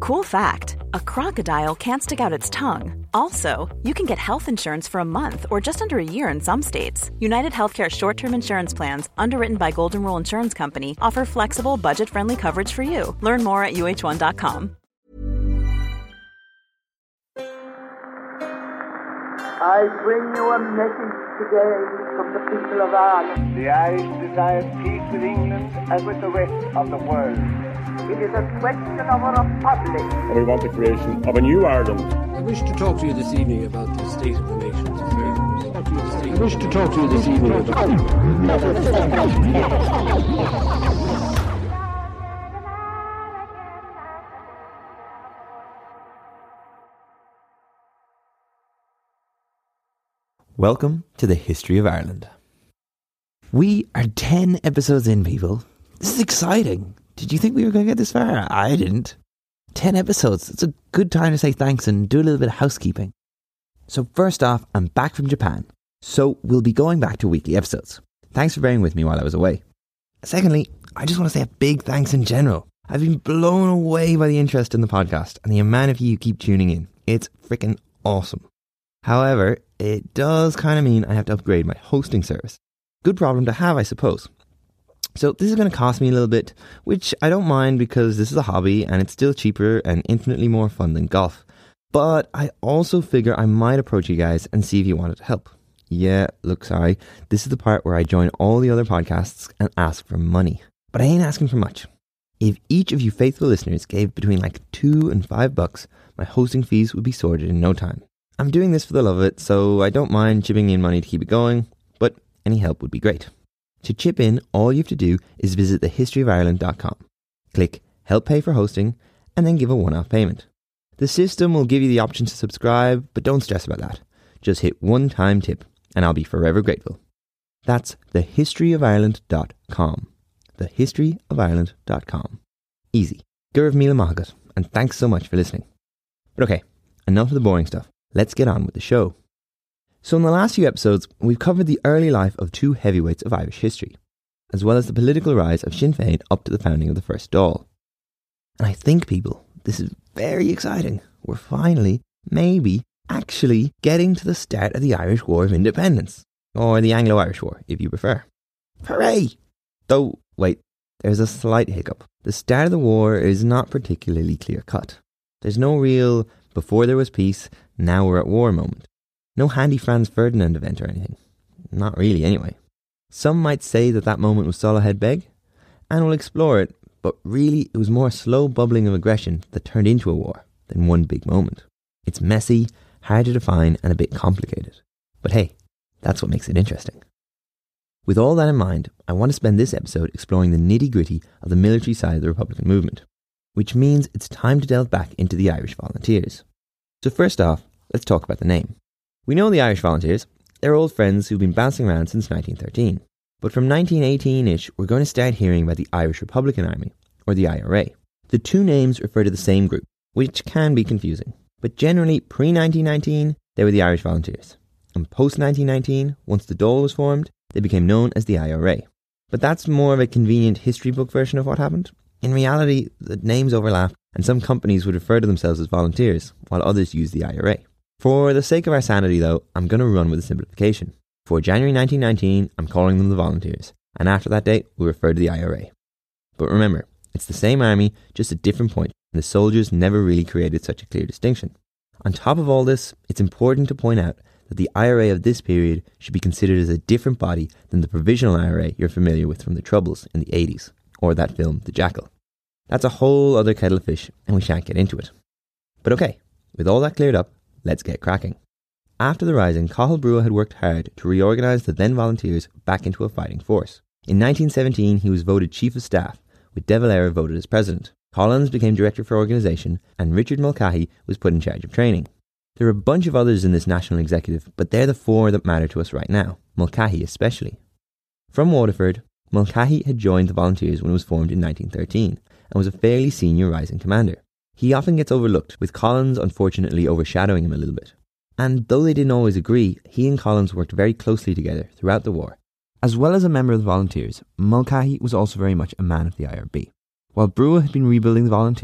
Cool fact, a crocodile can't stick out its tongue. Also, you can get health insurance for a month or just under a year in some states. United Healthcare short-term insurance plans, underwritten by Golden Rule Insurance Company, offer flexible, budget-friendly coverage for you. Learn more at uh1.com. I bring you a message today from the people of Ireland. The Irish desire peace with England as with the rest of the world. It is a question of a republic. And we want the creation of a new Ireland. I wish to talk to you this evening about the state of the nation's affairs. I wish to talk to you this evening about... Welcome to the History of Ireland. We are 10 episodes in, people. This is exciting. Did you think we were going to get this far? I didn't. 10 episodes. It's a good time to say thanks and do a little bit of housekeeping. So first off, I'm back from Japan. So we'll be going back to weekly episodes. Thanks for bearing with me while I was away. Secondly, I just want to say a big thanks in general. I've been blown away by the interest in the podcast and the amount of you who keep tuning in. It's freaking awesome. However, it does kind of mean I have to upgrade my hosting service. Good problem to have, I suppose. So this is going to cost me a little bit, which I don't mind because this is a hobby and it's still cheaper and infinitely more fun than golf. But I also figure I might approach you guys and see if you wanted to help. Yeah, look, sorry. This is the part where I join all the other podcasts and ask for money. But I ain't asking for much. If each of you faithful listeners gave between like $2 and $5, my hosting fees would be sorted in no time. I'm doing this for the love of it, so I don't mind chipping in money to keep it going, but any help would be great. To chip in, all you have to do is visit thehistoryofireland.com. Click Help Pay for Hosting, and then give a one-off payment. The system will give you the option to subscribe, but don't stress about that. Just hit one-time tip, and I'll be forever grateful. That's thehistoryofireland.com. Thehistoryofireland.com. Easy. Gurav Mila Mahagat, and thanks so much for listening. But okay, enough of the boring stuff. Let's get on with the show. So in the last few episodes, we've covered the early life of two heavyweights of Irish history, as well as the political rise of Sinn Féin up to the founding of the first Dáil. And I think, people, this is very exciting. We're finally, maybe, actually getting to the start of the Irish War of Independence, or the Anglo-Irish War, if you prefer. Hooray! Though, wait, there's a slight hiccup. The start of the war is not particularly clear-cut. There's no real, before there was peace, now we're at war moment. No handy Franz Ferdinand event or anything. Not really, anyway. Some might say that moment was Solohead Beg, and we'll explore it, but really it was more slow bubbling of aggression that turned into a war than one big moment. It's messy, hard to define, and a bit complicated. But hey, that's what makes it interesting. With all that in mind, I want to spend this episode exploring the nitty-gritty of the military side of the Republican movement, which means it's time to delve back into the Irish Volunteers. So first off, let's talk about the name. We know the Irish Volunteers. They're old friends who've been bouncing around since 1913. But from 1918-ish, we're going to start hearing about the Irish Republican Army, or the IRA. The two names refer to the same group, which can be confusing. But generally, pre-1919, they were the Irish Volunteers. And post-1919, once the Dáil was formed, they became known as the IRA. But that's more of a convenient history book version of what happened. In reality, the names overlap, and some companies would refer to themselves as volunteers, while others use the IRA. For the sake of our sanity, though, I'm going to run with a simplification. For January 1919, I'm calling them the Volunteers, and after that date, we'll refer to the IRA. But remember, it's the same army, just at different points, and the soldiers never really created such a clear distinction. On top of all this, it's important to point out that the IRA of this period should be considered as a different body than the Provisional IRA you're familiar with from the Troubles in the 80s, or that film, The Jackal. That's a whole other kettle of fish, and we shan't get into it. But okay, with all that cleared up, let's get cracking. After the Rising, Cathal Brugha had worked hard to reorganise the then Volunteers back into a fighting force. In 1917, he was voted Chief of Staff, with De Valera voted as President. Collins became Director for Organisation, and Richard Mulcahy was put in charge of training. There are a bunch of others in this national executive, but they're the four that matter to us right now, Mulcahy especially. From Waterford, Mulcahy had joined the Volunteers when it was formed in 1913, and was a fairly senior Rising commander. He often gets overlooked, with Collins unfortunately overshadowing him a little bit. And though they didn't always agree, he and Collins worked very closely together throughout the war. As well as a member of the Volunteers, Mulcahy was also very much a man of the IRB. While Brugha had been rebuilding the Volunteers,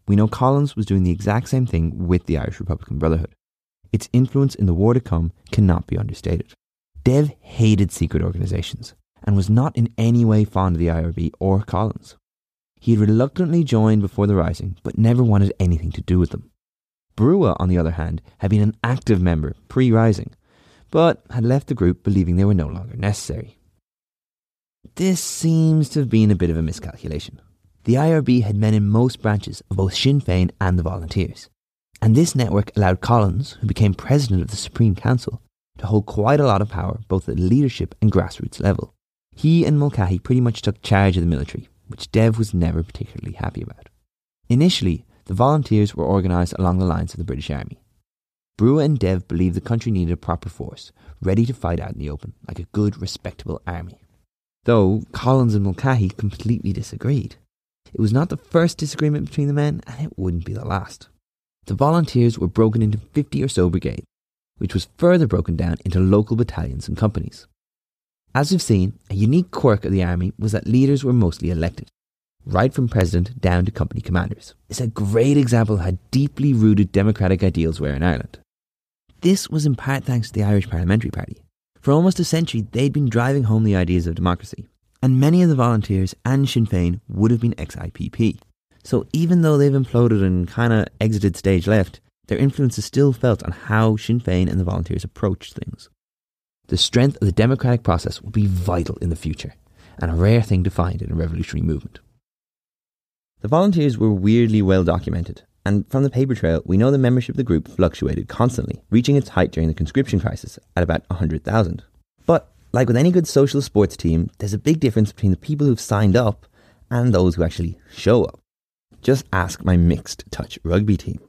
we know Collins was doing the exact same thing with the Irish Republican Brotherhood. Its influence in the war to come cannot be understated. Dev hated secret organisations and was not in any way fond of the IRB or Collins. He had reluctantly joined before the Rising, but never wanted anything to do with them. Brugha, on the other hand, had been an active member pre-Rising, but had left the group believing they were no longer necessary. This seems to have been a bit of a miscalculation. The IRB had men in most branches of both Sinn Féin and the Volunteers, and this network allowed Collins, who became president of the Supreme Council, to hold quite a lot of power both at the leadership and grassroots level. He and Mulcahy pretty much took charge of the military, which Dev was never particularly happy about. Initially, the Volunteers were organised along the lines of the British Army. Brugha and Dev believed the country needed a proper force, ready to fight out in the open, like a good, respectable army. Though Collins and Mulcahy completely disagreed. It was not the first disagreement between the men, and it wouldn't be the last. The Volunteers were broken into 50 or so brigades, which was further broken down into local battalions and companies. As we've seen, a unique quirk of the army was that leaders were mostly elected, right from president down to company commanders. It's a great example of how deeply rooted democratic ideals were in Ireland. This was in part thanks to the Irish Parliamentary Party. For almost a century, they'd been driving home the ideas of democracy, and many of the Volunteers and Sinn Féin would have been ex-IPP. So even though they've imploded and kind of exited stage left, their influence is still felt on how Sinn Féin and the Volunteers approached things. The strength of the democratic process will be vital in the future, and a rare thing to find in a revolutionary movement. The Volunteers were weirdly well documented, and from the paper trail we know the membership of the group fluctuated constantly, reaching its height during the conscription crisis at about 100,000. But, like with any good social sports team, there's a big difference between the people who've signed up and those who actually show up. Just ask my mixed touch rugby team.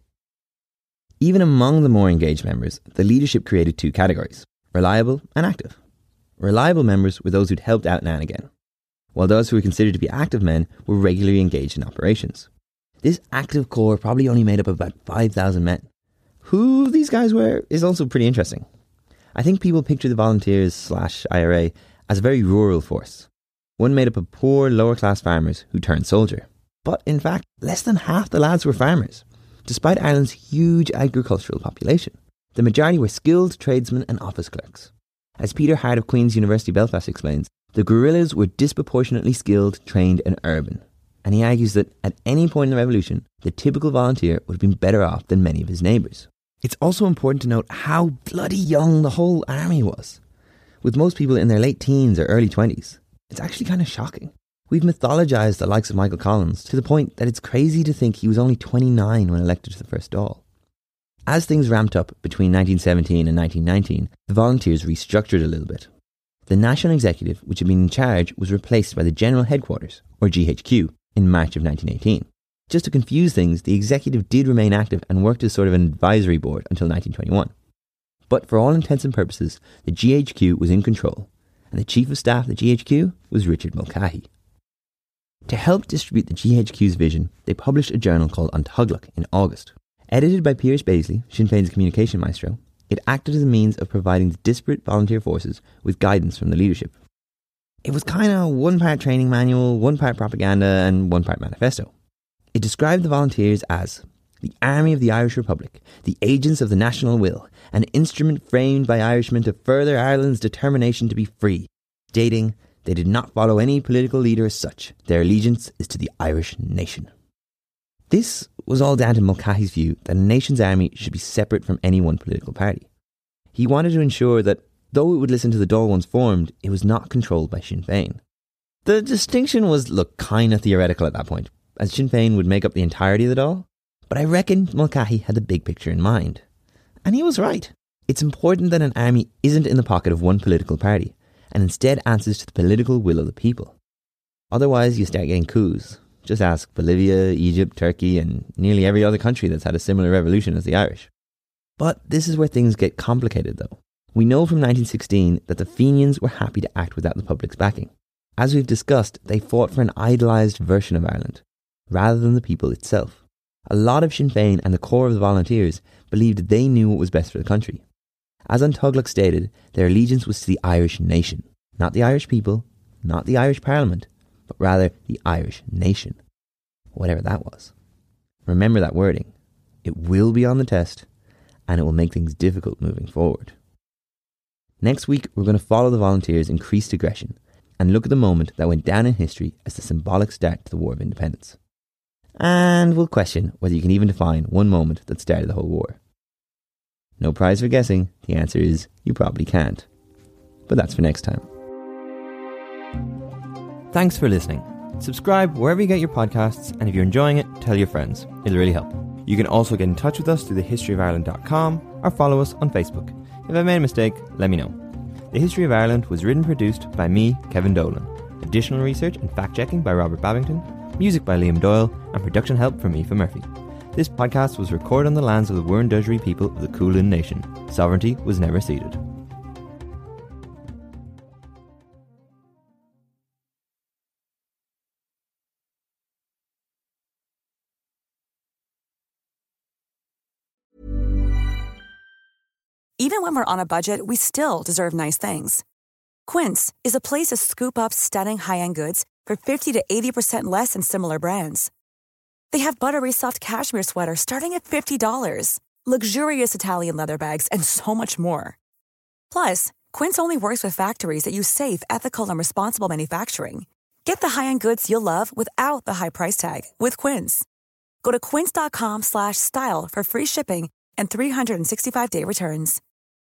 Even among the more engaged members, the leadership created two categories: reliable and active. Reliable members were those who'd helped out now and again, while those who were considered to be active men were regularly engaged in operations. This active core probably only made up about 5,000 men. Who these guys were is also pretty interesting. I think people picture the Volunteers/IRA as a very rural force, one made up of poor lower-class farmers who turned soldier. But in fact, less than half the lads were farmers, despite Ireland's huge agricultural population. The majority were skilled tradesmen and office clerks. As Peter Hart of Queen's University Belfast explains, the guerrillas were disproportionately skilled, trained and urban. And he argues that at any point in the revolution, the typical volunteer would have been better off than many of his neighbours. It's also important to note how bloody young the whole army was, with most people in their late teens or early 20s. It's actually kind of shocking. We've mythologised the likes of Michael Collins to the point that it's crazy to think he was only 29 when elected to the first Dáil. As things ramped up between 1917 and 1919, the Volunteers restructured a little bit. The National Executive, which had been in charge, was replaced by the General Headquarters, or GHQ, in March of 1918. Just to confuse things, the Executive did remain active and worked as sort of an advisory board until 1921. But for all intents and purposes, the GHQ was in control, and the Chief of Staff of the GHQ was Richard Mulcahy. To help distribute the GHQ's vision, they published a journal called An Tuglach in August. Edited by Piers Baisley, Sinn Féin's communication maestro, it acted as a means of providing the disparate volunteer forces with guidance from the leadership. It was kind of one part training manual, one part propaganda, and one part manifesto. It described the Volunteers as the army of the Irish Republic, the agents of the national will, an instrument framed by Irishmen to further Ireland's determination to be free, stating they did not follow any political leader as such. Their allegiance is to the Irish nation. This was all down to Mulcahy's view that a nation's army should be separate from any one political party. He wanted to ensure that, though it would listen to the Dáil once formed, it was not controlled by Sinn Féin. The distinction was, kind of theoretical at that point, as Sinn Féin would make up the entirety of the Dáil, but I reckon Mulcahy had the big picture in mind. And he was right. It's important that an army isn't in the pocket of one political party, and instead answers to the political will of the people. Otherwise, you start getting coups. Just ask Bolivia, Egypt, Turkey, and nearly every other country that's had a similar revolution as the Irish. But this is where things get complicated, though. We know from 1916 that the Fenians were happy to act without the public's backing. As we've discussed, they fought for an idolised version of Ireland, rather than the people itself. A lot of Sinn Féin and the core of the Volunteers believed they knew what was best for the country. As An Tuglach stated, their allegiance was to the Irish nation, not the Irish people, not the Irish Parliament, but rather the Irish nation, whatever that was. remember that wording. It will be on the test, and it will make things difficult moving forward. Next week, we're going to follow the volunteers' increased aggression and look at the moment that went down in history as the symbolic start to the War of Independence. And we'll question whether you can even define one moment that started the whole war. No prize for guessing. The answer is you probably can't. But that's for next time. Thanks for listening. Subscribe wherever you get your podcasts, and if you're enjoying it, tell your friends. It'll really help. You can also get in touch with us through thehistoryofireland.com or follow us on Facebook. If I made a mistake, let me know. The History of Ireland was written and produced by me, Kevin Dolan. Additional research and fact-checking by Robert Babington. Music by Liam Doyle, and production help from Aoife Murphy. This podcast was recorded on the lands of the Wurundjeri people of the Kulin Nation. Sovereignty was never ceded. Even when we're on a budget, we still deserve nice things. Quince is a place to scoop up stunning high-end goods for 50 to 80% less than similar brands. They have buttery soft cashmere sweaters starting at $50, luxurious Italian leather bags, and so much more. Plus, Quince only works with factories that use safe, ethical, and responsible manufacturing. Get the high-end goods you'll love without the high price tag with Quince. Go to quince.com/style for free shipping and 365-day returns.